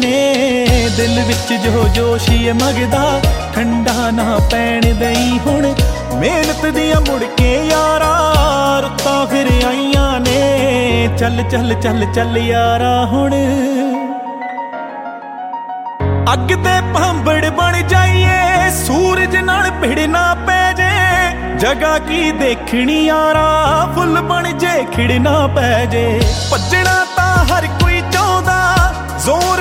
ने दिल विच जो जोश ये मगदा ठंडा ना पैण दई हुण मेहनत दियां मुड़ के यारा रुत्तां फिर आईयां ने चल चल चल चल यारा हुण अग दे भांबड़ बन जाइए सूरज नाल भिड़ ना पै जे जगह की देखनी यारा फुल बन जे खिड़ ना पै जे भज्जना तां हर कोई चाहुंदा जोर